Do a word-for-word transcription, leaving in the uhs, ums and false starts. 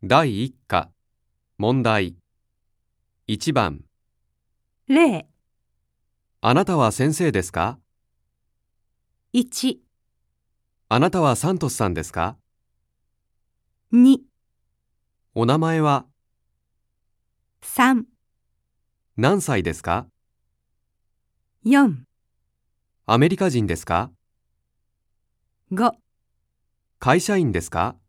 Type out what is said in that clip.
だいいっ課問題いちばん例あなたは先生ですか？ いち、 あなたはサントスさんですか？ に、 お名前はさん、 何歳ですか？ よん、 アメリカ人ですか？ ご会社員ですか？